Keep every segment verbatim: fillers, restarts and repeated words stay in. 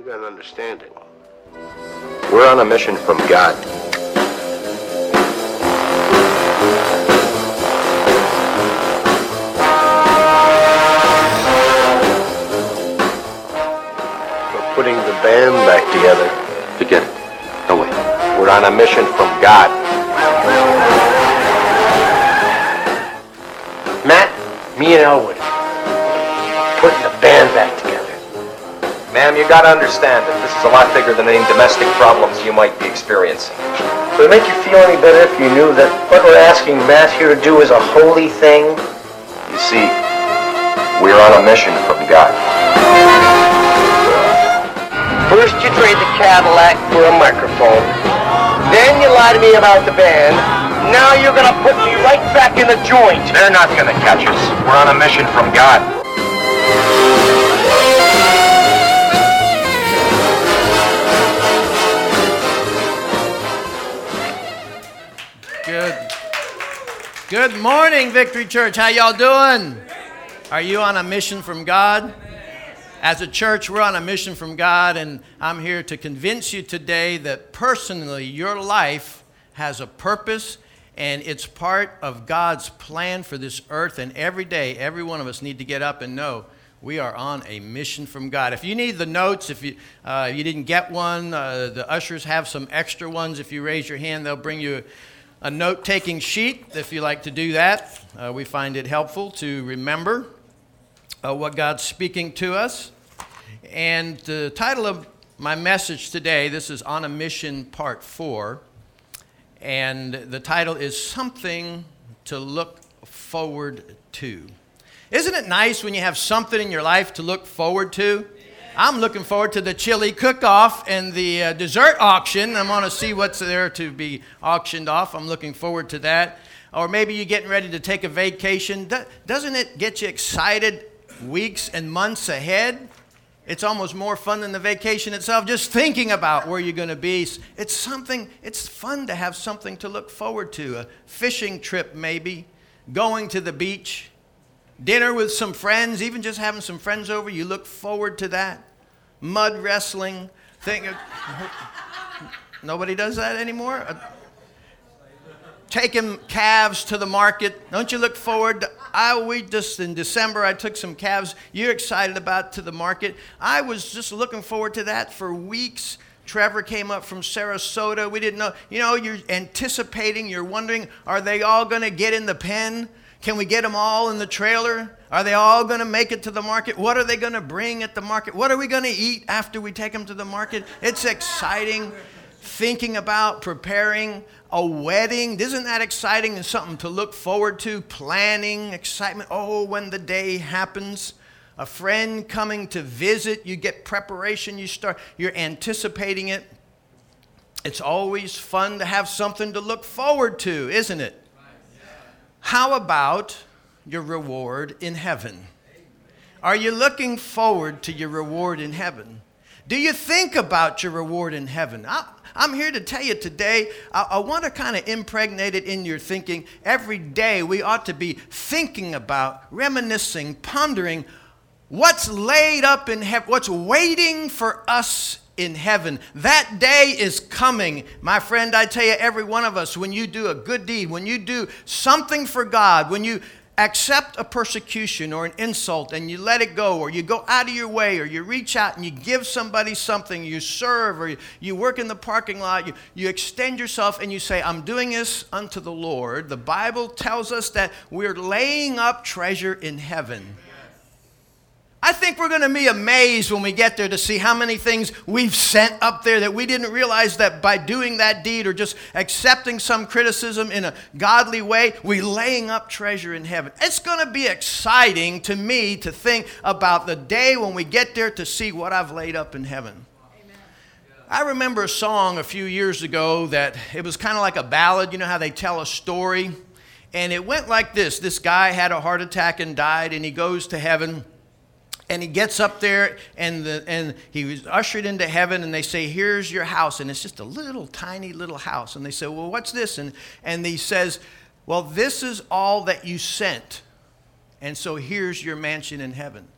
got to understand it. We're on a mission from God. We're putting the band back together. Forget it. No way. We're on a mission from God. Matt, me and Elwood, putting the band back together. Ma'am, you gotta understand that this is a lot bigger than any domestic problems you might be experiencing. Would it make you feel any better if you knew that what we're asking Matt here to do is a holy thing? You see, we're on a mission from God. First you trade the Cadillac for a microphone. Then you lie to me about the band. Now you're gonna put me right back in the joint. They're not gonna catch us. We're on a mission from God. Good. Good morning, Victory Church. How y'all doing? Are you on a mission from God? As a church, we're on a mission from God, and I'm here to convince you today that personally, your life has a purpose, and it's part of God's plan for this earth. And every day, every one of us need to get up and know we are on a mission from God. If you need the notes, if you uh, you didn't get one, uh, the ushers have some extra ones. If you raise your hand, they'll bring you a note-taking sheet if you like to do that. Uh, we find it helpful to remember uh, what God's speaking to us. And the title of my message today, this is On a Mission Part four, and the title is Something to Look Forward To. Isn't it nice when you have something in your life to look forward to? I'm looking forward to the chili cook-off and the uh, dessert auction. I'm going to see what's there to be auctioned off. I'm looking forward to that. Or maybe you're getting ready to take a vacation. Do- doesn't it get you excited weeks and months ahead? It's almost more fun than the vacation itself, just thinking about where you're going to be. It's something, it's fun to have something to look forward to. A fishing trip maybe, going to the beach, dinner with some friends, even just having some friends over, you look forward to that. Mud wrestling. Think, nobody does that anymore? Uh, taking calves to the market. Don't you look forward to, I, we just in December, I took some calves you're excited about to the market. I was just looking forward to that for weeks. Trevor came up from Sarasota. We didn't know, you know, you're anticipating, you're wondering, are they all going to get in the pen? Can we get them all in the trailer? Are they all going to make it to the market? What are they going to bring at the market? What are we going to eat after we take them to the market? It's exciting. Thinking about preparing a wedding. Isn't that exciting and something to look forward to? Planning, excitement. Oh, when the day happens. A friend coming to visit. You get preparation. You start, you're anticipating it. It's always fun to have something to look forward to, isn't it? How about your reward in heaven? Are you looking forward to your reward in heaven? Do you think about your reward in heaven? I, I'm here to tell you today, I, I want to kind of impregnate it in your thinking. Every day we ought to be thinking about, reminiscing, pondering what's laid up in heaven, what's waiting for us in heaven. That day is coming. My friend, I tell you, every one of us, when you do a good deed, when you do something for God, when you accept a persecution or an insult and you let it go, or you go out of your way, or you reach out and you give somebody something, you serve, or you, you work in the parking lot, you, you extend yourself and you say, I'm doing this unto the Lord. The Bible tells us that we're laying up treasure in heaven. I think we're going to be amazed when we get there to see how many things we've sent up there that we didn't realize that by doing that deed or just accepting some criticism in a godly way, we're laying up treasure in heaven. It's going to be exciting to me to think about the day when we get there to see what I've laid up in heaven. Amen. I remember a song a few years ago that it was kind of like a ballad. You know how they tell a story? And it went like this. This guy had a heart attack and died, and he goes to heaven. And he gets up there, and the, and he was ushered into heaven, and they say, here's your house. And it's just a little, tiny little house. And they say, well, what's this? And, and he says, well, this is all that you sent. And so here's your mansion in heaven.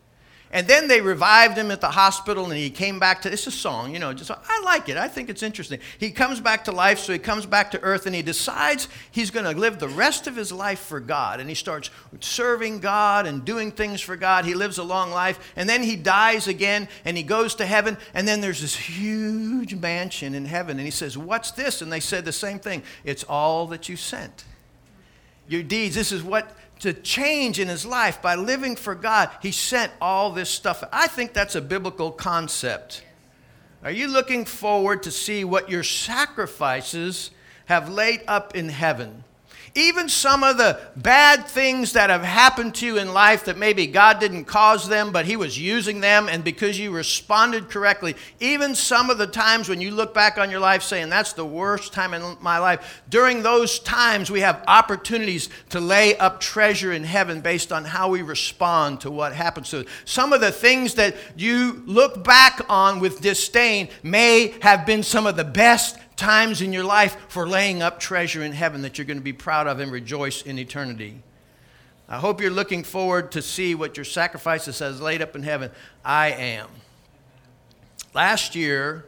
And then they revived him at the hospital, and he came back to, it's a song, you know, just, I like it. I think it's interesting. He comes back to life, so he comes back to earth, and he decides he's going to live the rest of his life for God. And he starts serving God and doing things for God. He lives a long life, and then he dies again, and he goes to heaven, and then there's this huge mansion in heaven. And he says, what's this? And they said the same thing. It's all that you sent. Your deeds, this is what to change in his life by living for God. He sent all this stuff. I think that's a biblical concept. Are you looking forward to see what your sacrifices have laid up in heaven? Even some of the bad things that have happened to you in life that maybe God didn't cause them, but he was using them, and because you responded correctly, even some of the times when you look back on your life saying, that's the worst time in my life, during those times we have opportunities to lay up treasure in heaven based on how we respond to what happens to us. Some of the things that you look back on with disdain may have been some of the best times in your life for laying up treasure in heaven that you're going to be proud of and rejoice in eternity. I hope you're looking forward to see what your sacrifices has laid up in heaven. I am. Last year,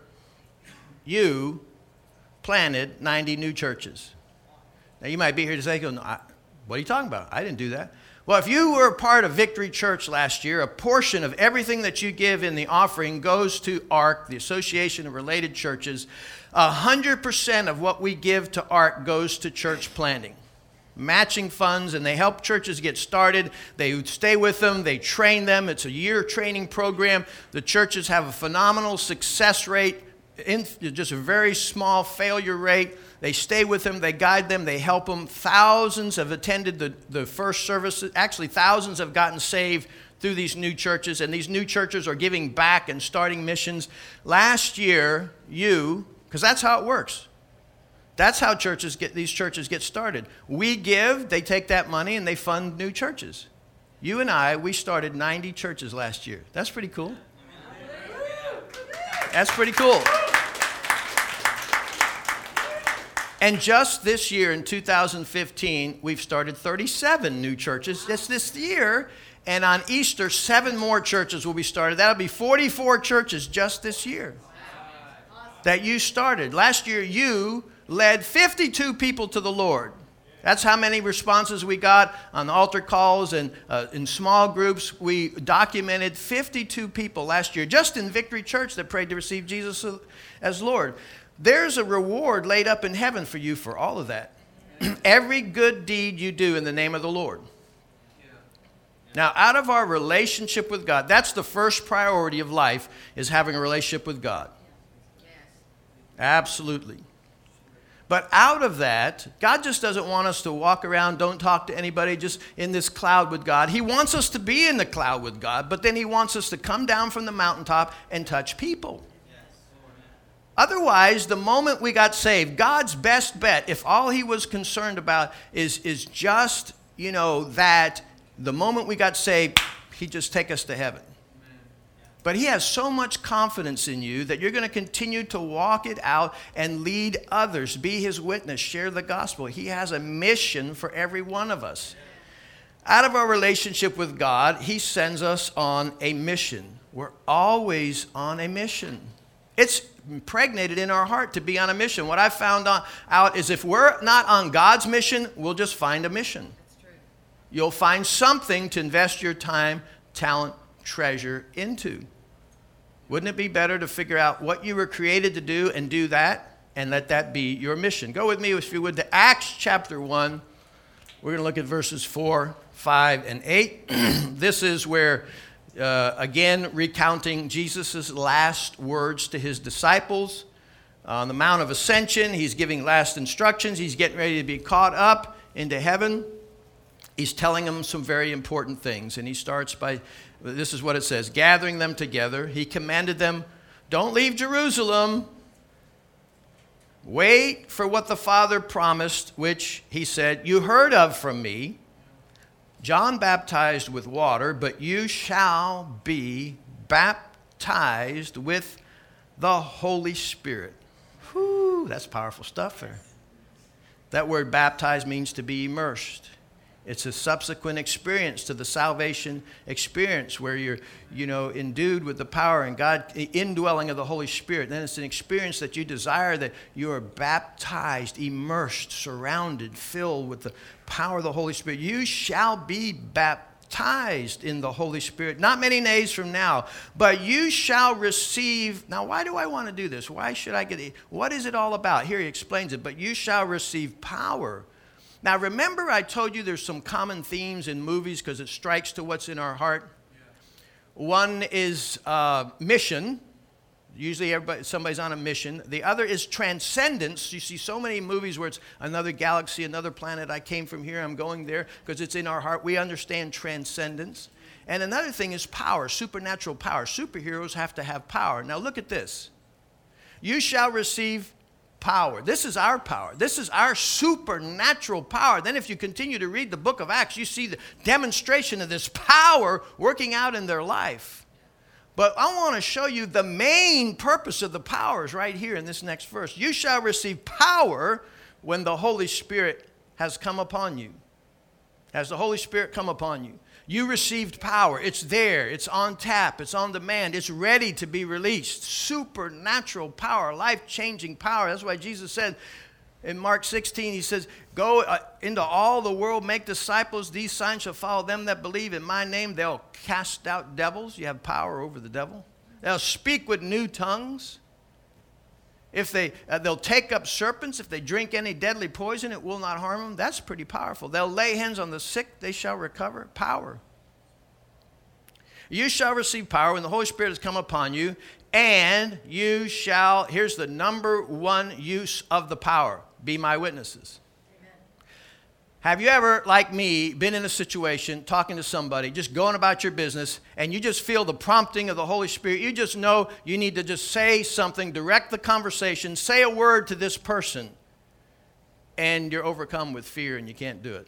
you planted ninety new churches. Now you might be here today going, no, what are you talking about? I didn't do that. Well, if you were a part of Victory Church last year, a portion of everything that you give in the offering goes to ARC, the Association of Related Churches. one hundred percent of what we give to ARC goes to church planting. Matching funds, and they help churches get started. They stay with them. They train them. It's a year training program. The churches have a phenomenal success rate, in, just a very small failure rate. They stay with them, they guide them, they help them. Thousands have attended the, the first services. Actually, thousands have gotten saved through these new churches, and these new churches are giving back and starting missions. Last year, you, because that's how it works. That's how churches get, these churches get started. We give, they take that money, and they fund new churches. You and I, we started ninety churches last year. That's pretty cool. That's pretty cool. And just this year, in two thousand fifteen, we've started thirty-seven new churches just this year. And on Easter, seven more churches will be started. That'll be forty-four churches just this year that you started. Last year, you led fifty-two people to the Lord. That's how many responses we got on altar calls and uh, in small groups. We documented fifty-two people last year just in Victory Church that prayed to receive Jesus as Lord. There's a reward laid up in heaven for you for all of that. Every good deed you do in the name of the Lord. Now, out of our relationship with God, that's the first priority of life, is having a relationship with God. Absolutely. But out of that, God just doesn't want us to walk around, don't talk to anybody, just in this cloud with God. He wants us to be in the cloud with God, but then he wants us to come down from the mountaintop and touch people. Otherwise, the moment we got saved, God's best bet, if all he was concerned about is, is just, you know, that the moment we got saved, he'd just take us to heaven. But he has so much confidence in you that you're going to continue to walk it out and lead others, be his witness, share the gospel. He has a mission for every one of us. Out of our relationship with God, he sends us on a mission. We're always on a mission. It's impregnated in our heart to be on a mission. What I found out is if we're not on God's mission, we'll just find a mission. That's true. You'll find something to invest your time, talent, treasure into. Wouldn't it be better to figure out what you were created to do and do that and let that be your mission? Go with me, if you would, to Acts chapter one. We're going to look at verses four, five, and eight. This is where Uh, again, recounting Jesus' last words to his disciples. On the Mount of Ascension, he's giving last instructions. He's getting ready to be caught up into heaven. He's telling them some very important things. And he starts by, this is what it says, gathering them together. He commanded them, don't leave Jerusalem. Wait for what the Father promised, which he said, you heard of from me. John baptized with water, but you shall be baptized with the Holy Spirit. Whew, that's powerful stuff there. That word baptized means to be immersed. It's a subsequent experience to the salvation experience where you're, you know, endued with the power and God, indwelling of the Holy Spirit. Then it's an experience that you desire, that you are baptized, immersed, surrounded, filled with the power of the Holy Spirit. You shall be baptized in the Holy Spirit, not many days from now, but you shall receive. Now, why do I want to do this? Why should I get it? What is it all about? Here he explains it. But you shall receive power. Now, remember I told you there's some common themes in movies because it strikes to what's in our heart. Yeah. One is uh, mission. Usually everybody, somebody's on a mission. The other is transcendence. You see so many movies where it's another galaxy, another planet. I came from here, I'm going there, because it's in our heart. We understand transcendence. And another thing is power, supernatural power. Superheroes have to have power. Now look at this. You shall receive power. This is our power. This is our supernatural power. Then if you continue to read the book of Acts, you see the demonstration of this power working out in their life. But I want to show you the main purpose of the powers right here in this next verse. You shall receive power when the Holy Spirit has come upon you. Has the Holy Spirit come upon you? You received power. It's there. It's on tap. It's on demand. It's ready to be released. Supernatural power, life-changing power. That's why Jesus said in Mark sixteen, he says, go uh, into all the world, make disciples. These signs shall follow them that believe in my name. They'll cast out devils. You have power over the devil. They'll speak with new tongues. If they, uh, they'll take up serpents. If they drink any deadly poison, it will not harm them. That's pretty powerful. They'll lay hands on the sick. They shall recover. Power. You shall receive power when the Holy Spirit has come upon you, and you shall, here's the number one use of the power, be my witnesses. Have you ever, like me, been in a situation, talking to somebody, just going about your business, and you just feel the prompting of the Holy Spirit? You just know you need to just say something, direct the conversation, say a word to this person, and you're overcome with fear and you can't do it.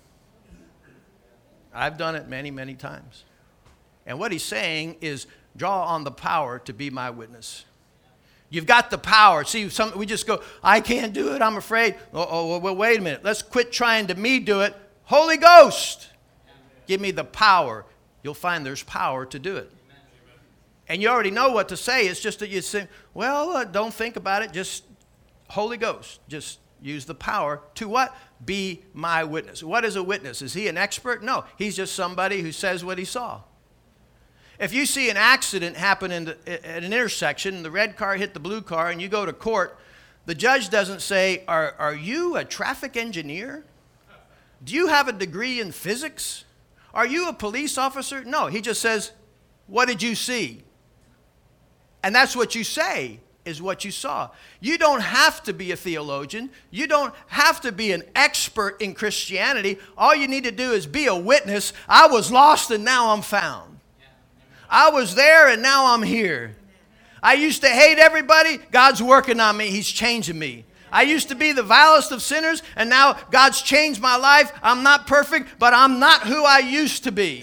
I've done it many, many times. And what he's saying is, draw on the power to be my witness. You've got the power. See, some, we just go, I can't do it, I'm afraid. Oh, oh, well, wait a minute. Let's quit trying to me do it. Holy Ghost, give me the power. You'll find there's power to do it. And you already know what to say. It's just that you say, well, uh, don't think about it. Just Holy Ghost. Just use the power to what? Be my witness. What is a witness? Is he an expert? No. He's just somebody who says what he saw. If you see an accident happen in the, at an intersection, and the red car hit the blue car, and you go to court, the judge doesn't say, are, are you a traffic engineer? Do you have a degree in physics? Are you a police officer? No, he just says, what did you see? And that's what you say is what you saw. You don't have to be a theologian. You don't have to be an expert in Christianity. All you need to do is be a witness. I was lost and now I'm found. I was there and now I'm here. I used to hate everybody. God's working on me. He's changing me. I used to be the vilest of sinners and now God's changed my life. I'm not perfect, but I'm not who I used to be.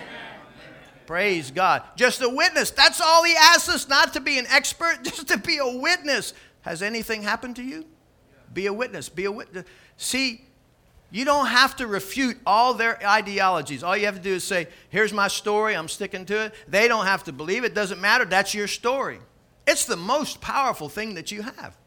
Praise God. Just a witness. That's all he asks us, not to be an expert, just to be a witness. Has anything happened to you? Be a witness. Be a witness. See, you don't have to refute all their ideologies. All you have to do is say, here's my story, I'm sticking to it. They don't have to believe it. Doesn't matter. That's your story. It's the most powerful thing that you have.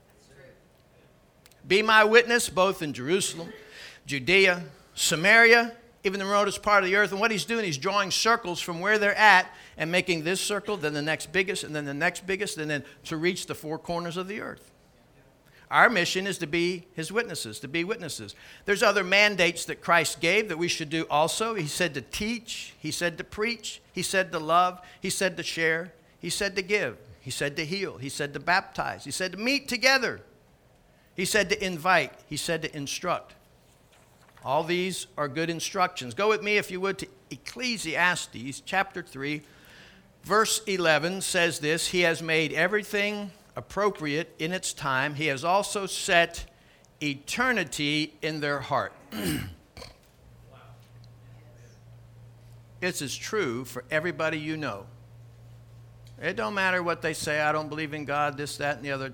Be my witness both in Jerusalem, Judea, Samaria, even the remotest part of the earth. And what he's doing, he's drawing circles from where they're at and making this circle, then the next biggest, and then the next biggest, and then to reach the four corners of the earth. Our mission is to be his witnesses, to be witnesses. There's other mandates that Christ gave that we should do also. He said to teach. He said to preach. He said to love. He said to share. He said to give. He said to heal. He said to baptize. He said to meet together. He said to invite. He said to instruct. All these are good instructions. Go with me, if you would, to Ecclesiastes chapter three. Verse eleven says this, he has made everything appropriate in its time. He has also set eternity in their heart. This is true for everybody you know. It don't matter what they say, I don't believe in God, this, that, and the other.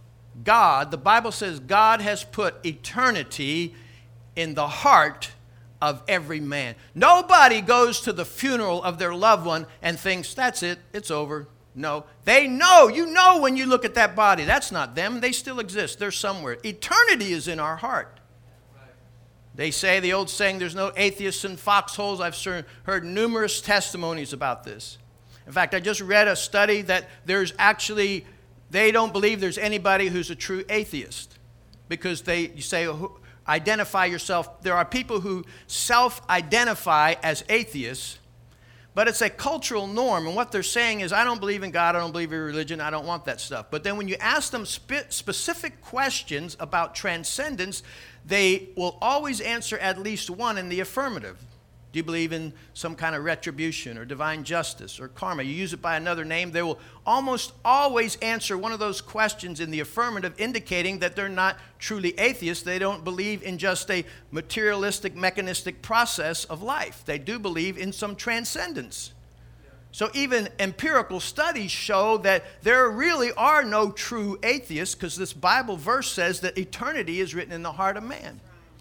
God, the Bible says God has put eternity in the heart of every man. Nobody goes to the funeral of their loved one and thinks, that's it, it's over. No, they know. You know when you look at that body, that's not them. They still exist. They're somewhere. Eternity is in our heart. They say, the old saying, there's no atheists in foxholes. I've heard numerous testimonies about this. In fact, I just read a study that there's actually, they don't believe there's anybody who's a true atheist. Because they, you say, identify yourself. There are people who self-identify as atheists, but it's a cultural norm. And what they're saying is, I don't believe in God, I don't believe in religion, I don't want that stuff. But then when you ask them spe- specific questions about transcendence, they will always answer at least one in the affirmative. Do you believe in some kind of retribution or divine justice or karma? You use it by another name, they will almost always answer one of those questions in the affirmative, indicating that they're not truly atheists. They don't believe in just a materialistic, mechanistic process of life. They do believe in some transcendence. So even empirical studies show that there really are no true atheists, because this Bible verse says that eternity is written in the heart of man.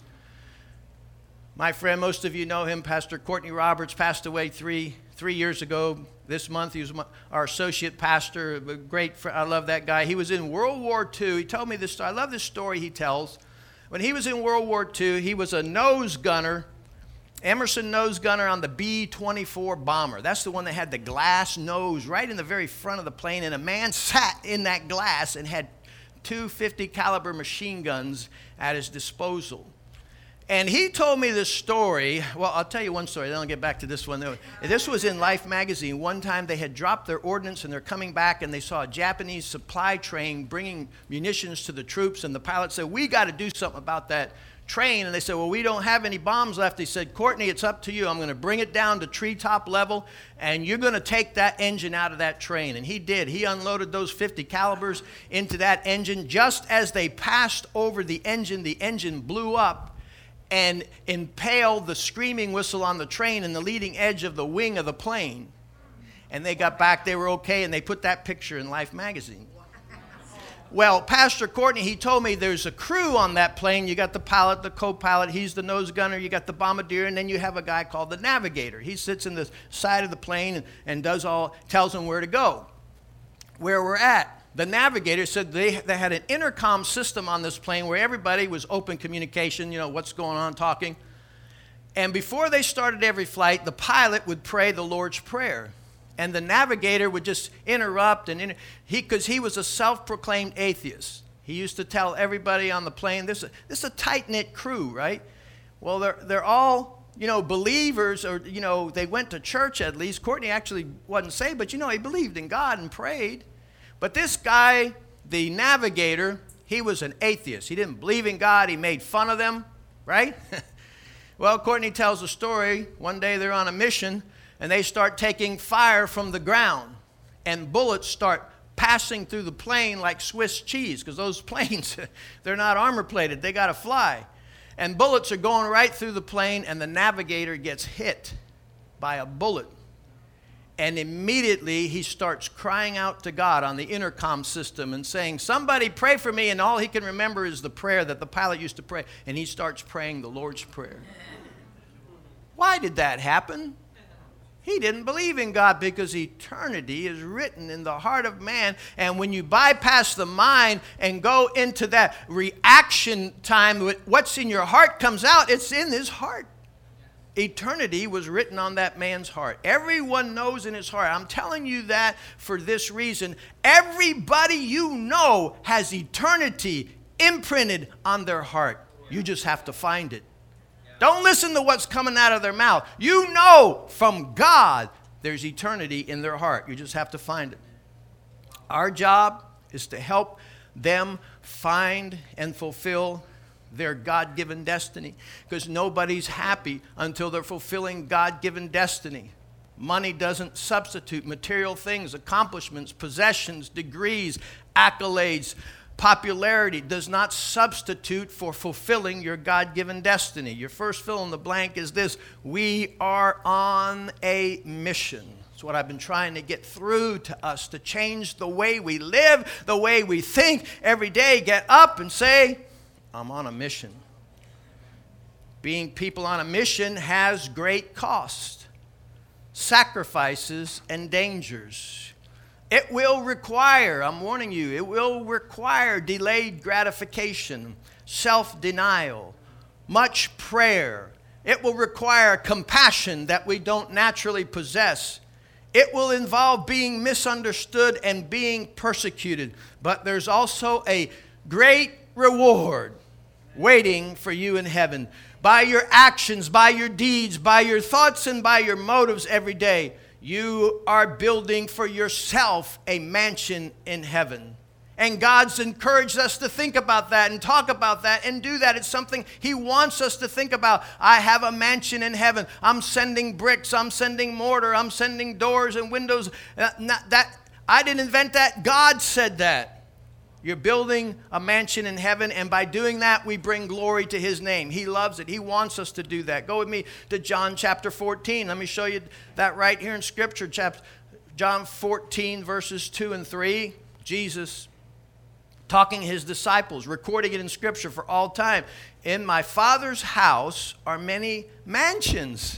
My friend, most of you know him, Pastor Courtney Roberts, passed away three three years ago this month. He was my, our associate pastor, a great friend. I love that guy. He was in World War Two. He told me this story. I love this story he tells. When he was in World War Two, he was a nose gunner, Emerson nose gunner on the B twenty-four bomber. That's the one that had the glass nose right in the very front of the plane, and a man sat in that glass and had two fifty caliber machine guns at his disposal. And he told me this story. Well, I'll tell you one story, then I'll get back to this one. This was in Life magazine. One time they had dropped their ordnance and they're coming back, and they saw a Japanese supply train bringing munitions to the troops, and the pilot said, we got to do something about that train. And they said, well, we don't have any bombs left. He said, Courtney, it's up to you. I'm going to bring it down to treetop level, and you're going to take that engine out of that train. And he did. He unloaded those fifty calibers into that engine. Just as they passed over the engine, the engine blew up and impaled the screaming whistle on the train in the leading edge of the wing of the plane. And they got back, they were okay, and they put that picture in Life magazine. Well, Pastor Courtney, he told me there's a crew on that plane. You got the pilot, the co-pilot, he's the nose gunner, you got the bombardier, and then you have a guy called the navigator. He sits in the side of the plane and, and does all, tells them where to go, where we're at. The navigator said they, they had an intercom system on this plane where everybody was open communication, you know, what's going on, talking. And before they started every flight, the pilot would pray the Lord's Prayer. And the navigator would just interrupt, and inter- he, because he was a self-proclaimed atheist. He used to tell everybody on the plane, this, this is a tight-knit crew, right? Well, they're, they're all, you know, believers, or, you know, they went to church at least. Courtney actually wasn't saved, but, you know, he believed in God and prayed. But this guy, the navigator, he was an atheist. He didn't believe in God. He made fun of them, right? Well, Courtney tells a story. One day they're on a mission, and they start taking fire from the ground, and bullets start passing through the plane like Swiss cheese, because those planes, they're not armor plated. They got to fly. And bullets are going right through the plane, and the navigator gets hit by a bullet. And immediately he starts crying out to God on the intercom system and saying, somebody pray for me. And all he can remember is the prayer that the pilot used to pray. And he starts praying the Lord's Prayer. Why did that happen? He didn't believe in God, because eternity is written in the heart of man. And when you bypass the mind and go into that reaction time, what's in your heart comes out. It's in his heart. Eternity was written on that man's heart. Everyone knows in his heart. I'm telling you that for this reason. Everybody you know has eternity imprinted on their heart. You just have to find it. Don't listen to what's coming out of their mouth. You know from God there's eternity in their heart. You just have to find it. Our job is to help them find and fulfill their God-given destiny, because nobody's happy until they're fulfilling God-given destiny. Money doesn't substitute material things, accomplishments, possessions, degrees, accolades. Popularity does not substitute for fulfilling your God-given destiny. Your first fill in the blank is this: we are on a mission. It's what I've been trying to get through to us, to change the way we live, the way we think every day. Get up and say, I'm on a mission. Being people on a mission has great cost, sacrifices, and dangers. It will require, I'm warning you, it will require delayed gratification, self-denial, much prayer. It will require compassion that we don't naturally possess. It will involve being misunderstood and being persecuted. But there's also a great reward waiting for you in heaven. By your actions, by your deeds, by your thoughts, and by your motives every day, you are building for yourself a mansion in heaven. And God's encouraged us to think about that and talk about that and do that. It's something He wants us to think about. I have a mansion in heaven. I'm sending bricks. I'm sending mortar. I'm sending doors and windows. Uh, not that I didn't invent that. God said that. You're building a mansion in heaven, and by doing that, we bring glory to His name. He loves it. He wants us to do that. Go with me to John chapter fourteen. Let me show you that right here in Scripture. Chapter John fourteen, verses two and three. Jesus talking to His disciples, recording it in Scripture for all time. In my Father's house are many mansions.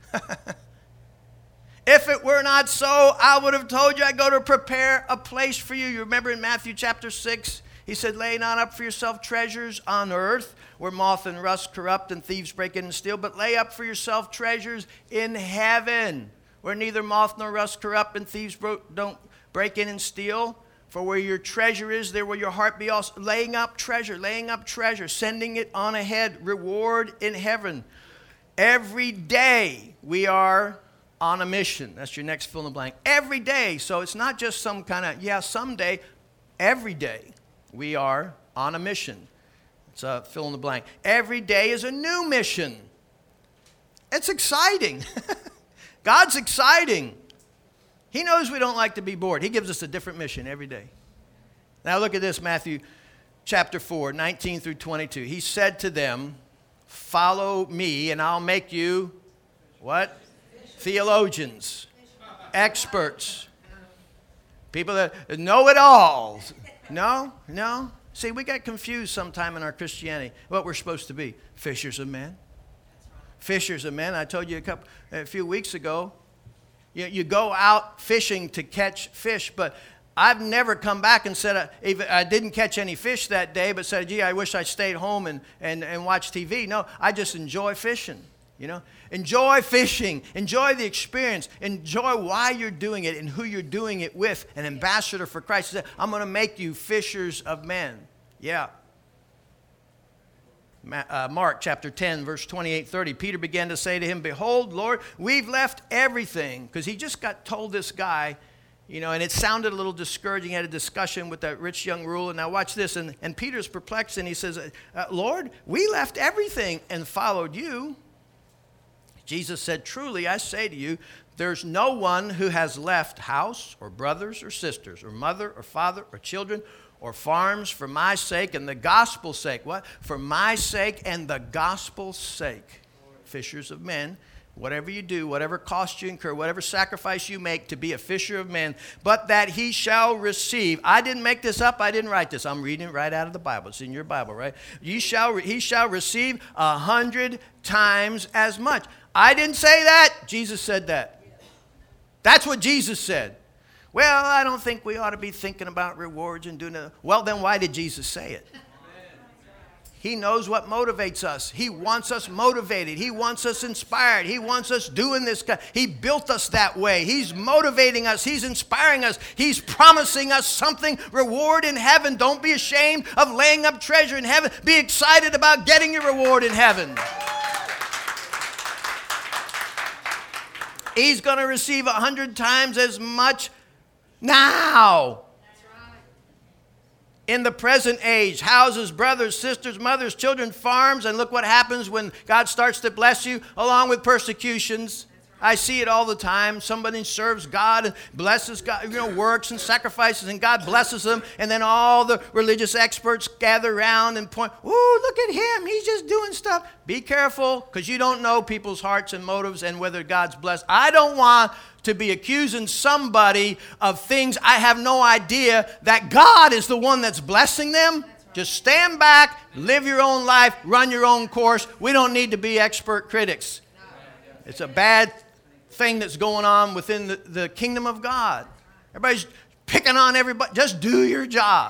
If it were not so, I would have told you I go to prepare a place for you. You remember in Matthew chapter six, He said, lay not up for yourself treasures on earth, where moth and rust corrupt and thieves break in and steal, but lay up for yourself treasures in heaven, where neither moth nor rust corrupt and thieves bro- don't break in and steal. For where your treasure is, there will your heart be also. Laying up treasure, laying up treasure, sending it on ahead, reward in heaven. Every day we are on a mission. That's your next fill in the blank. Every day. So it's not just some kind of, yeah, someday. Every day we are on a mission. It's a fill in the blank. Every day is a new mission. It's exciting. God's exciting. He knows we don't like to be bored. He gives us a different mission every day. Now look at this, Matthew chapter four, nineteen through twenty-two. He said to them, follow me and I'll make you, what? Theologians, experts, people that know it all. No, no. See, we get confused sometime in our Christianity what we're supposed to be. Fishers of men. Fishers of men. I told you a couple, a few weeks ago, you, you go out fishing to catch fish, but I've never come back and said I, even, I didn't catch any fish that day, but said, gee, I wish I stayed home and, and, and watched T V. No, I just enjoy fishing. You know, enjoy fishing, enjoy the experience, enjoy why you're doing it and who you're doing it with. An ambassador for Christ. He said, I'm going to make you fishers of men. Yeah. Uh, Mark chapter ten, verse twenty-eight, thirty. Peter began to say to him, behold, Lord, we've left everything. Because he just got told this guy, you know, and it sounded a little discouraging. He had a discussion with that rich young ruler. Now watch this. And, and Peter's perplexed and he says, uh, Lord, we left everything and followed you. Jesus said, truly, I say to you, there's no one who has left house or brothers or sisters or mother or father or children or farms for my sake and the gospel's sake. What? For my sake and the gospel's sake. Fishers of men. Whatever you do, whatever cost you incur, whatever sacrifice you make to be a fisher of men, but that he shall receive. I didn't make this up. I didn't write this. I'm reading it right out of the Bible. It's in your Bible, right? You shall, he shall receive a hundred times as much. I didn't say that. Jesus said that. That's what Jesus said. Well, I don't think we ought to be thinking about rewards and doing it. Well, then why did Jesus say it? He knows what motivates us. He wants us motivated. He wants us inspired. He wants us doing this. He built us that way. He's motivating us. He's inspiring us. He's promising us something, reward in heaven. Don't be ashamed of laying up treasure in heaven. Be excited about getting your reward in heaven. He's going to receive a hundred times as much now. In the present age, houses, brothers, sisters, mothers, children, farms, and look what happens when God starts to bless you along with persecutions. I see it all the time. Somebody serves God and blesses God, you know, works and sacrifices, and God blesses them, and then all the religious experts gather around and point, ooh, look at him. He's just doing stuff. Be careful, because you don't know people's hearts and motives and whether God's blessed. I don't want to be accusing somebody of things I have no idea that God is the one that's blessing them. Just stand back, Live your own life, run your own course. We don't need to be expert critics. It's a bad thing that's going on within the, the kingdom of God. Everybody's picking on everybody. Just do your job.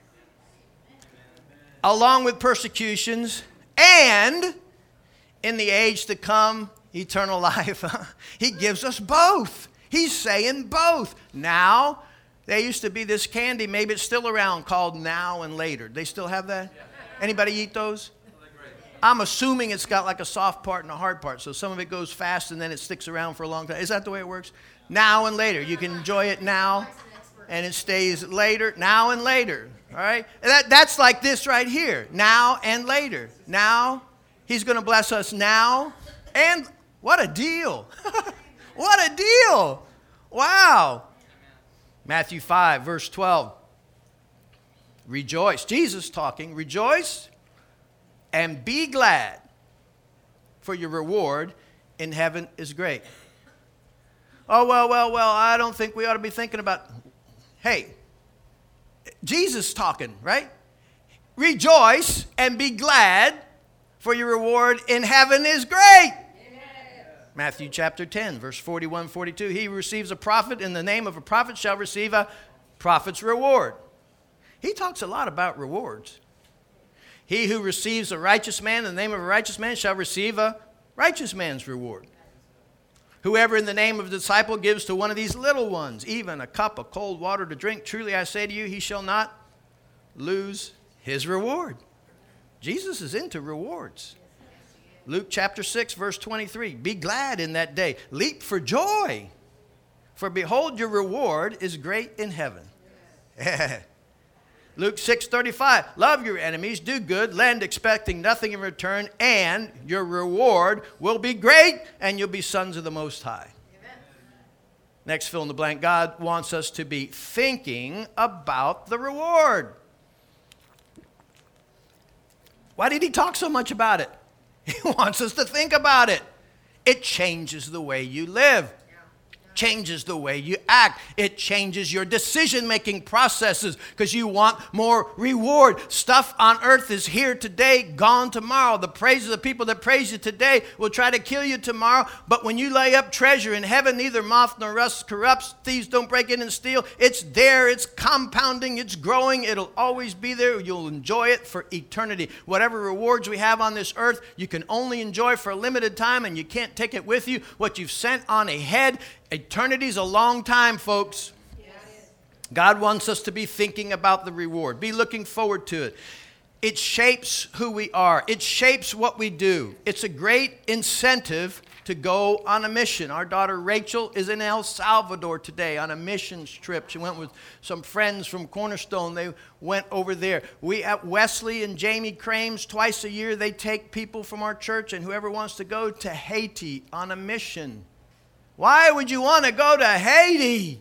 Along with persecutions and in the age to come, eternal life. He gives us both. He's saying both. Now, there used to be this candy, maybe it's still around, called Now and Later. They still have that? Yeah. Anybody eat those? I'm assuming it's got like a soft part and a hard part. So some of it goes fast and then it sticks around for a long time. Is that the way it works? Now and later. You can enjoy it now and it stays later. Now and later. All right? And that, that's like this right here. Now and later. Now, he's going to bless us now. And what a deal. What a deal. Wow. Matthew five, verse twelve. Rejoice. Jesus talking. Rejoice and be glad, for your reward in heaven is great. Oh, well, well, well, I don't think we ought to be thinking about... Hey, Jesus talking, right? Rejoice and be glad, for your reward in heaven is great. Matthew chapter ten, verse forty-one, forty-two. He who receives a prophet in the name of a prophet shall receive a prophet's reward. He talks a lot about rewards. He who receives a righteous man in the name of a righteous man shall receive a righteous man's reward. Whoever in the name of a disciple gives to one of these little ones even a cup of cold water to drink, truly I say to you, he shall not lose his reward. Jesus is into rewards. Luke chapter six, verse twenty-three. Be glad in that day. Leap for joy. For behold, your reward is great in heaven. Luke six, thirty-five. Love your enemies, do good, lend expecting nothing in return, and your reward will be great, and you'll be sons of the Most High. Amen. Next, fill in the blank. God wants us to be thinking about the reward. Why did he talk so much about it? He wants us to think about it. It changes the way you live. Changes the way you act. It changes your decision-making processes because you want more reward. Stuff on earth is here today, gone tomorrow. The praise of the people that praise you today will try to kill you tomorrow. But when you lay up treasure in heaven, neither moth nor rust corrupts, thieves don't break in and steal. It's there, it's compounding, it's growing. It'll always be there. You'll enjoy it for eternity. Whatever rewards we have on this earth, you can only enjoy for a limited time, and you can't take it with you. What you've sent on ahead, eternity's a long time, folks. Yes. God wants us to be thinking about the reward. Be looking forward to it. It shapes who we are. It shapes what we do. It's a great incentive to go on a mission. Our daughter Rachel is in El Salvador today on a missions trip. She went with some friends from Cornerstone. They went over there. We at Wesley and Jamie Crames, twice a year, they take people from our church and whoever wants to go to Haiti on a mission. Why would you want to go to Haiti?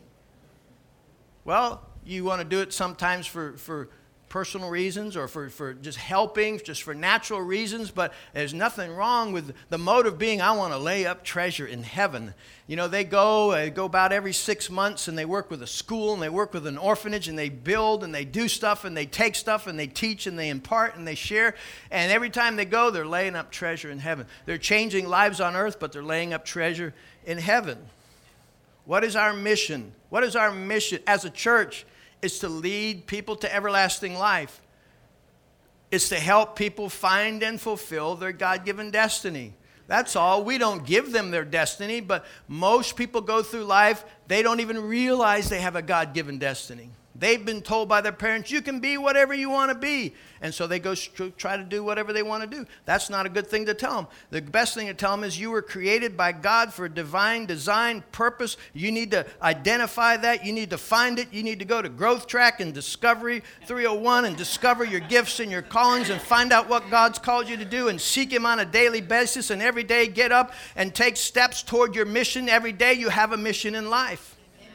Well, you want to do it sometimes for, for personal reasons or for, for just helping, just for natural reasons, but there's nothing wrong with the motive being, I want to lay up treasure in heaven. You know, they go, they go about every six months and they work with a school and they work with an orphanage and they build and they do stuff and they take stuff and they teach and they impart and they share. And every time they go, they're laying up treasure in heaven. They're changing lives on earth, but they're laying up treasure in heaven. What is our mission? What is our mission as a church? It's to lead people to everlasting life. It's to help people find and fulfill their God-given destiny. That's all. We don't give them their destiny, but most people go through life, they don't even realize they have a God-given destiny. They've been told by their parents, you can be whatever you want to be. And so they go try to do whatever they want to do. That's not a good thing to tell them. The best thing to tell them is you were created by God for a divine design purpose. You need to identify that. You need to find it. You need to go to Growth Track and Discovery three oh one and discover your gifts and your callings and find out what God's called you to do and seek Him on a daily basis and every day get up and take steps toward your mission. Every day you have a mission in life.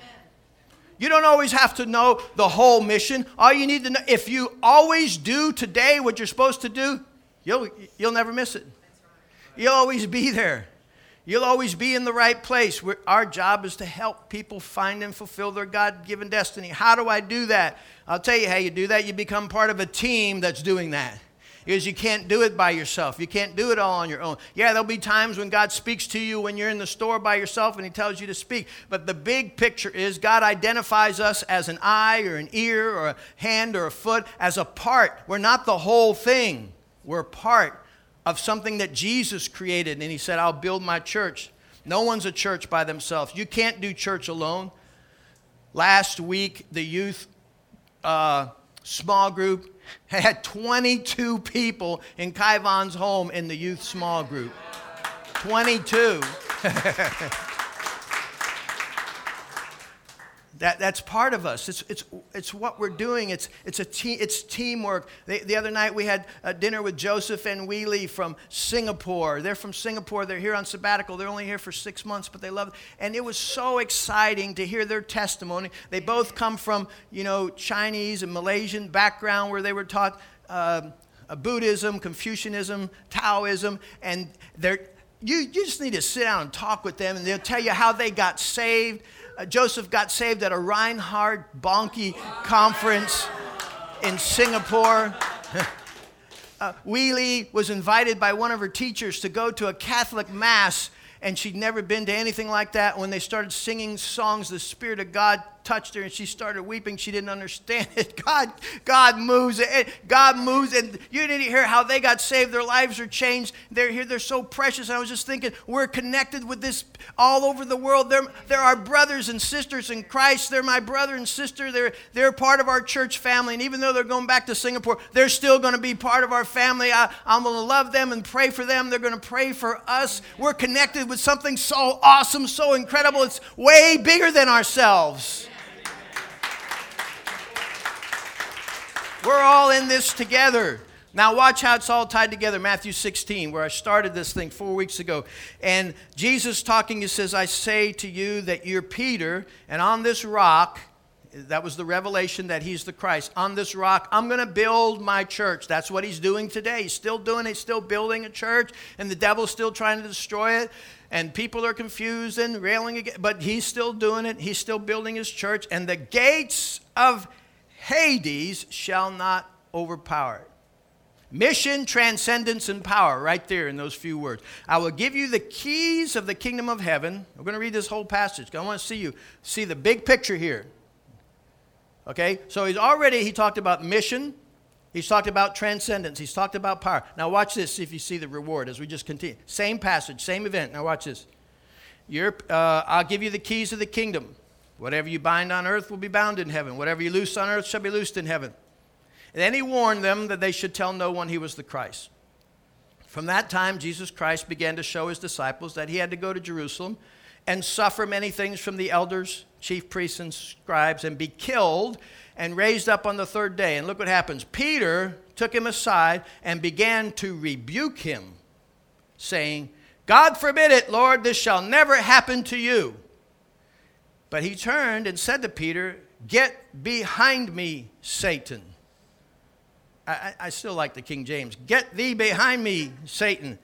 You don't always have to know the whole mission. All you need to know, if you always do today what you're supposed to do, you'll, you'll never miss it. You'll always be there. You'll always be in the right place. We're, our job is to help people find and fulfill their God-given destiny. How do I do that? I'll tell you how you do that. You become part of a team that's doing that. Is you can't do it by yourself. You can't do it all on your own. Yeah, there'll be times when God speaks to you when you're in the store by yourself and he tells you to speak. But the big picture is God identifies us as an eye or an ear or a hand or a foot, as a part. We're not the whole thing. We're a part of something that Jesus created. And he said, I'll build my church. No one's a church by themselves. You can't do church alone. Last week, the youth uh, small group had twenty-two people in Kai Von's home in the youth small group. twenty-two. That, that's part of us. It's, it's, it's what we're doing. It's, it's, a te- it's teamwork. The, the other night we had a dinner with Joseph and Wheelie from Singapore. They're from Singapore. They're here on sabbatical. They're only here for six months, but they love it. And it was so exciting to hear their testimony. They both come from, you know, Chinese and Malaysian background where they were taught uh, Buddhism, Confucianism, Taoism, and they're You, you just need to sit down and talk with them, and they'll tell you how they got saved. Uh, Joseph got saved at a Reinhard Bonnke conference in Singapore. uh, Wheelie was invited by one of her teachers to go to a Catholic mass, and she'd never been to anything like that. When they started singing songs, the Spirit of God touched her, and she started weeping. She didn't understand it. God, God moves. God moves, and you didn't hear how they got saved. Their lives are changed. They're here. They're so precious. And I was just thinking, we're connected with this all over the world. They're, they're our brothers and sisters in Christ. They're my brother and sister. They're, they're part of our church family. And even though they're going back to Singapore, they're still going to be part of our family. I, I'm going to love them and pray for them. They're going to pray for us. We're connected with something so awesome, so incredible. It's way bigger than ourselves. We're all in this together. Now watch how it's all tied together. Matthew sixteen, where I started this thing four weeks ago. And Jesus talking, he says, I say to you that you're Peter, and on this rock, that was the revelation that he's the Christ. On this rock, I'm going to build my church. That's what he's doing today. He's still doing it. He's still building a church, and the devil's still trying to destroy it. And people are confused and railing against, but he's still doing it. He's still building his church. And the gates of Hades shall not overpower it. Mission, transcendence, and power, right there in those few words. I will give you the keys of the kingdom of heaven. We're going to read this whole passage. I want to see you see the big picture here. Okay, so he's already, he talked about mission. He's talked about transcendence. He's talked about power. Now watch this, see if you see the reward as we just continue. Same passage, same event. Now watch this. You're, uh, I'll give you the keys of the kingdom. Whatever you bind on earth will be bound in heaven. Whatever you loose on earth shall be loosed in heaven. And then he warned them that they should tell no one he was the Christ. From that time, Jesus Christ began to show his disciples that he had to go to Jerusalem and suffer many things from the elders, chief priests, and scribes, and be killed and raised up on the third day. And look what happens. Peter took him aside and began to rebuke him, saying, God forbid it, Lord, this shall never happen to you. But he turned and said to Peter, get behind me, Satan. I, I still like the King James. Get thee behind me, Satan.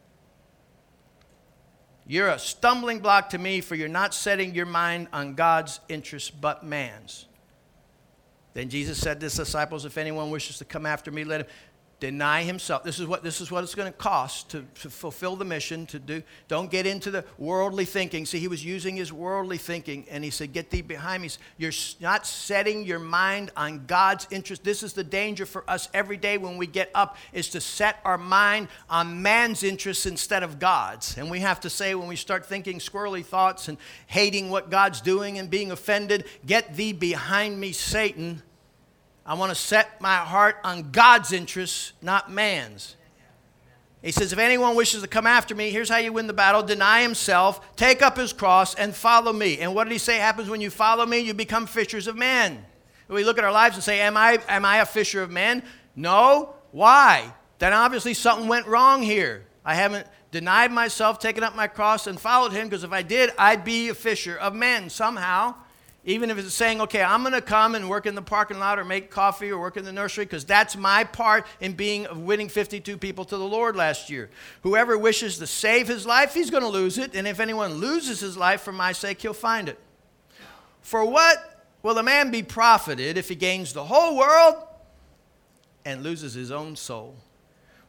You're a stumbling block to me, for you're not setting your mind on God's interests but man's. Then Jesus said to his disciples, if anyone wishes to come after me, let him deny himself. This is what this is what it's going to cost to, to fulfill the mission, to do. Don't get into the worldly thinking. See, he was using his worldly thinking, and he said, get thee behind me. You're not setting your mind on God's interest. This is the danger for us every day when we get up, is to set our mind on man's interests instead of God's. And we have to say, when we start thinking squirrely thoughts and hating what God's doing and being offended, get thee behind me, Satan. I want to set my heart on God's interests, not man's. He says, if anyone wishes to come after me, here's how you win the battle. Deny himself, take up his cross, and follow me. And what did he say happens when you follow me? You become fishers of men. We look at our lives and say, am I, am I a fisher of men? No. Why? Then obviously something went wrong here. I haven't denied myself, taken up my cross, and followed him, because if I did, I'd be a fisher of men somehow. Even if it's saying, okay, I'm going to come and work in the parking lot or make coffee or work in the nursery, because that's my part in being winning fifty-two people to the Lord last year. Whoever wishes to save his life, he's going to lose it. And if anyone loses his life for my sake, he'll find it. For what will a man be profited if he gains the whole world and loses his own soul?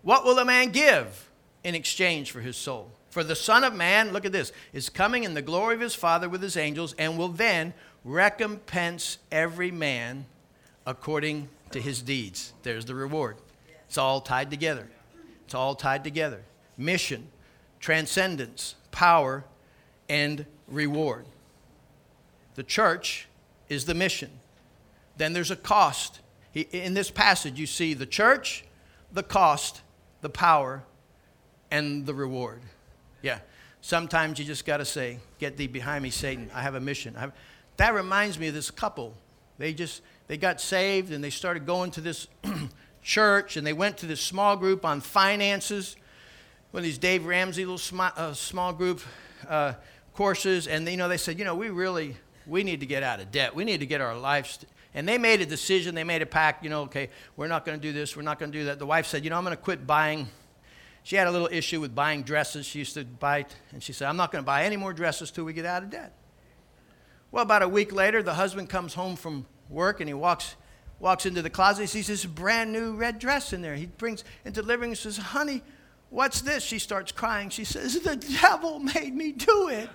What will a man give in exchange for his soul? For the Son of Man, look at this, is coming in the glory of his Father with his angels, and will then recompense every man according to his deeds. There's the reward. It's all tied together. It's all tied together. Mission, transcendence, power, and reward. The church is the mission. Then there's a cost. In this passage, you see the church, the cost, the power, and the reward. Yeah. Sometimes you just got to say, get thee behind me, Satan. I have a mission. I have... That reminds me of this couple. They just, they got saved and they started going to this church, and they went to this small group on finances, one of these Dave Ramsey little sm- uh, small group uh, courses. And, you know, they said, you know, we really, we need to get out of debt. We need to get our lives. St- and they made a decision. They made a pact, you know, okay, we're not going to do this. We're not going to do that. The wife said, you know, I'm going to quit buying. She had a little issue with buying dresses. She used to buy, and she said, I'm not going to buy any more dresses till we get out of debt. Well, about a week later, the husband comes home from work, and he walks walks into the closet. He sees this brand new red dress in there. He brings into the living room and says, honey, what's this? She starts crying. She says, the devil made me do it.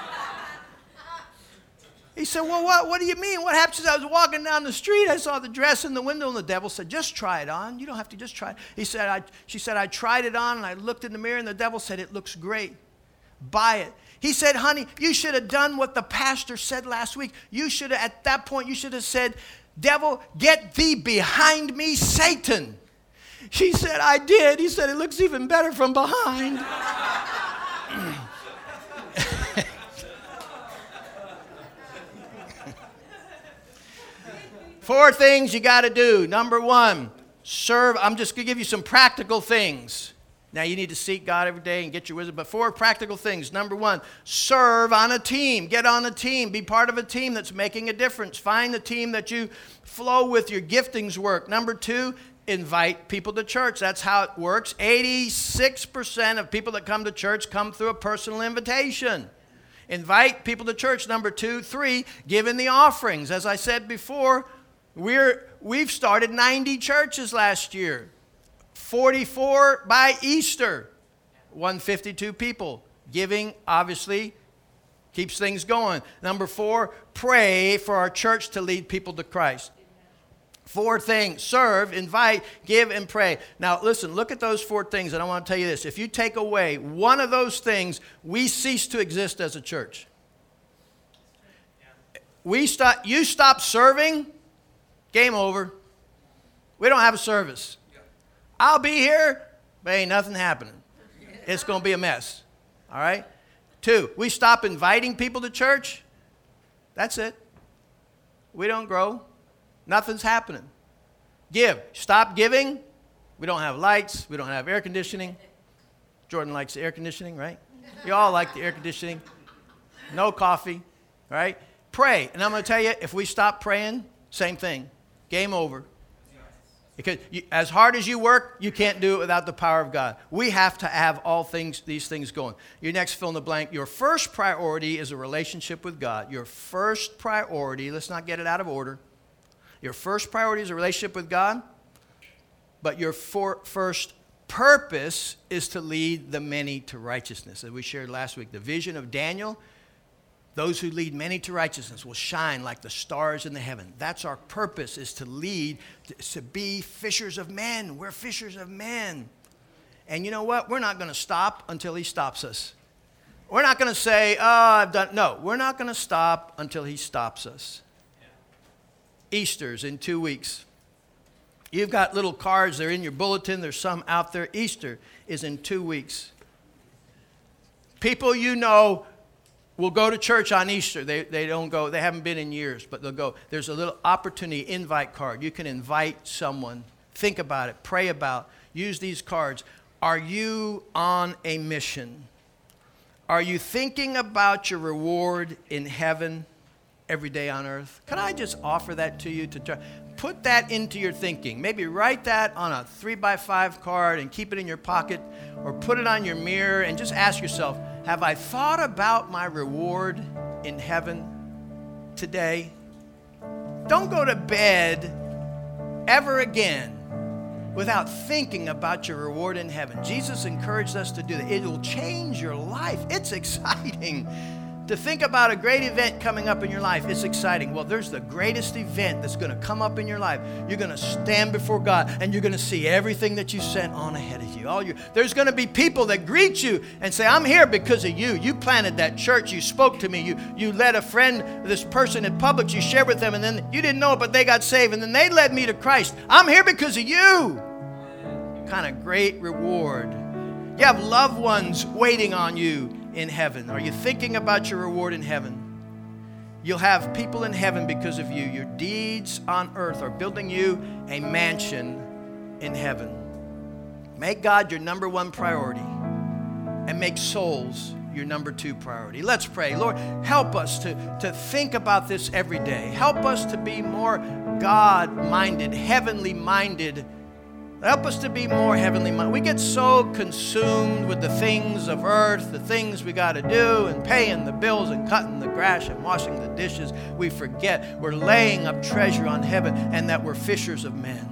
He said, well, what, what do you mean? What happened? She said, I was walking down the street. I saw the dress in the window, and the devil said, just try it on. You don't have to, just try it. He said, I, she said, I tried it on, and I looked in the mirror, and the devil said, it looks great. Buy it. He said, honey, you should have done what the pastor said last week. You should have, at that point, you should have said, devil, get thee behind me, Satan. She said, I did. He said, it looks even better from behind. Four things you got to do. Number one, serve. I'm just going to give you some practical things. Now, you need to seek God every day and get your wisdom. But four practical things. Number one, serve on a team. Get on a team. Be part of a team that's making a difference. Find the team that you flow with, your giftings work. Number two, invite people to church. That's how it works. eighty-six percent of people that come to church come through a personal invitation. Invite people to church. Number two. Three, give in the offerings. As I said before, we're, we've started ninety churches last year. forty-four by Easter, one hundred fifty-two people. Giving, obviously, keeps things going. Number four, pray for our church to lead people to Christ. Four things: serve, invite, give, and pray. Now, listen, look at those four things, and I want to tell you this. If you take away one of those things, we cease to exist as a church. We stop, you stop serving, game over. We don't have a service. I'll be here, but ain't nothing happening. It's going to be a mess. All right? Two, we stop inviting people to church. That's it. We don't grow. Nothing's happening. Give. Stop giving. We don't have lights. We don't have air conditioning. Jordan likes the air conditioning, right? You all like the air conditioning. No coffee, right? Pray. And I'm going to tell you, if we stop praying, same thing. Game over. Because you, as hard as you work, you can't do it without the power of God. We have to have all things, these things going. Your next fill in the blank. Your first priority is a relationship with God. Your first priority, let's not get it out of order. Your first priority is a relationship with God. But your for, first purpose is to lead the many to righteousness. As we shared last week, the vision of Daniel, those who lead many to righteousness will shine like the stars in the heaven. That's our purpose, is to lead, to be fishers of men. We're fishers of men. And you know what? We're not going to stop until he stops us. We're not going to say, oh, I've done. No, we're not going to stop until he stops us. Easter's in two weeks. You've got little cards. They're in your bulletin. There's some out there. Easter is in two weeks. People you know will go to church on Easter. They, they don't go. They haven't been in years, but they'll go. There's a little opportunity invite card. You can invite someone. Think about it. Pray about it. Use these cards. Are you on a mission? Are you thinking about your reward in heaven every day on earth? Can I just offer that to you to try? Put that into your thinking. Maybe write that on a three by five card and keep it in your pocket, or put it on your mirror and just ask yourself, have I thought about my reward in heaven today? Don't go to bed ever again without thinking about your reward in heaven. Jesus encouraged us to do that. It will change your life. It's exciting to think about a great event coming up in your life. It's exciting. Well, there's the greatest event that's going to come up in your life. You're going to stand before God, and you're going to see everything that you sent on ahead of you. All your, there's going to be people that greet you and say, I'm here because of you. You planted that church. You spoke to me. You, you led a friend, this person in Publix. You shared with them, and then you didn't know it, but they got saved, and then they led me to Christ. I'm here because of you. Kind of great reward. You have loved ones waiting on you in heaven. Are you thinking about your reward in heaven? You'll have people in heaven because of you. Your deeds on earth are building you a mansion in heaven. Make God your number one priority and make souls your number two priority. Let's pray. Lord, help us to, to think about this every day. Help us to be more God-minded, heavenly-minded. Help us to be more heavenly minded. We get so consumed with the things of earth, the things we got to do, and paying the bills and cutting the grass and washing the dishes. We forget we're laying up treasure on heaven and that we're fishers of men.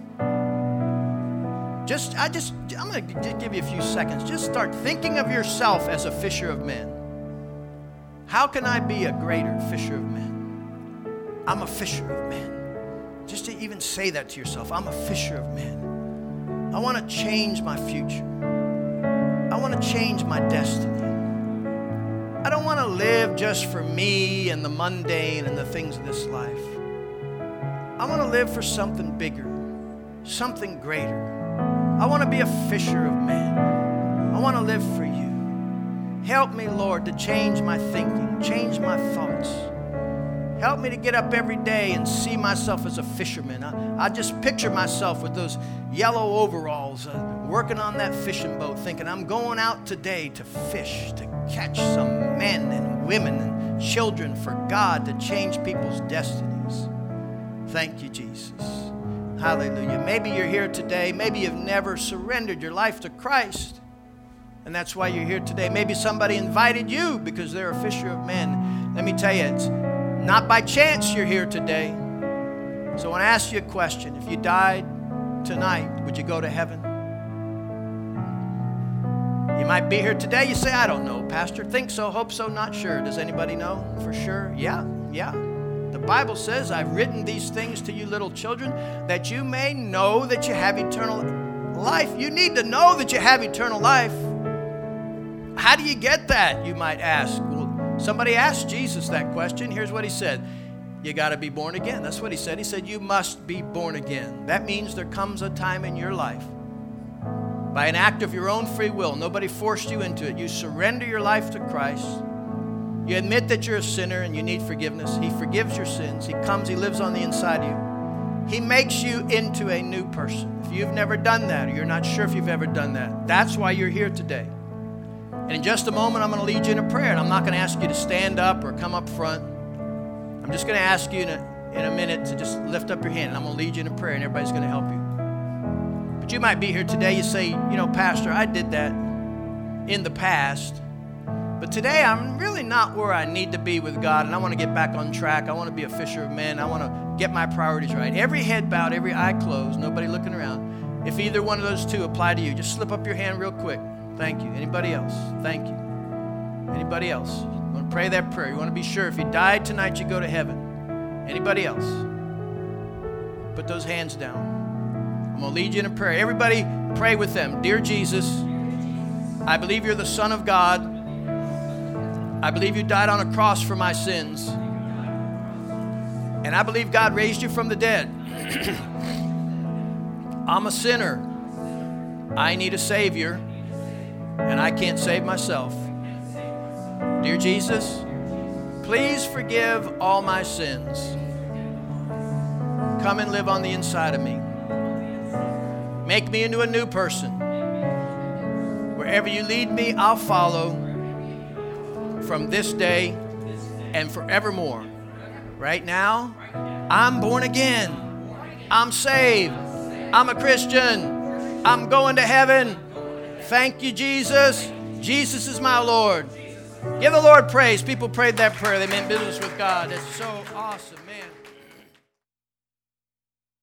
Just, I just, I'm going to give you a few seconds. Just start thinking of yourself as a fisher of men. How can I be a greater fisher of men? I'm a fisher of men. Just to even say that to yourself, I'm a fisher of men. I want to change my future. I want to change my destiny. I don't want to live just for me and the mundane and the things of this life. I want to live for something bigger, something greater. I want to be a fisher of men. I want to live for you. Help me, Lord, to change my thinking, change my thoughts. Help me to get up every day and see myself as a fisherman. I, I just picture myself with those yellow overalls uh, working on that fishing boat thinking, I'm going out today to fish, to catch some men and women and children for God to change people's destinies. Thank you, Jesus. Hallelujah. Maybe you're here today. Maybe you've never surrendered your life to Christ, and that's why you're here today. Maybe somebody invited you because they're a fisher of men. Let me tell you, it's not by chance you're here today. So I want to ask you a question. If you died tonight, would you go to heaven? You might be here today. You say, I don't know, Pastor. Think so, hope so, not sure. Does anybody know for sure? Yeah, yeah. The Bible says, I've written these things to you little children that you may know that you have eternal life. You need to know that you have eternal life. How do you get that, you might ask? Well, somebody asked Jesus that question. Here's what he said. You got to be born again. That's what he said. He said, you must be born again. That means there comes a time in your life, by an act of your own free will, nobody forced you into it. You surrender your life to Christ. You admit that you're a sinner and you need forgiveness. He forgives your sins. He comes, he lives on the inside of you. He makes you into a new person. If you've never done that, or you're not sure if you've ever done that, that's why you're here today. And in just a moment, I'm going to lead you in a prayer. And I'm not going to ask you to stand up or come up front. I'm just going to ask you in a, in a minute to just lift up your hand. And I'm going to lead you in a prayer, and everybody's going to help you. But you might be here today. You say, you know, Pastor, I did that in the past. But today, I'm really not where I need to be with God. And I want to get back on track. I want to be a fisher of men. I want to get my priorities right. Every head bowed, every eye closed, nobody looking around. If either one of those two apply to you, just slip up your hand real quick. Thank you. Anybody else? Thank you. Anybody else? You want to pray that prayer? You want to be sure if you died tonight, you go to heaven. Anybody else? Put those hands down. I'm going to lead you in a prayer. Everybody pray with them. Dear Jesus, I believe you're the Son of God. I believe you died on a cross for my sins. And I believe God raised you from the dead. I'm a sinner. I need a Savior. And I can't save myself. Dear Jesus, please forgive all my sins. Come and live on the inside of me. Make me into a new person. Wherever you lead me, I'll follow from this day and forevermore. Right now, I'm born again. I'm saved. I'm a Christian. I'm going to heaven. Thank you, Jesus. Jesus is my Lord. Give the Lord praise. People prayed that prayer. They meant business with God. That's so awesome, man.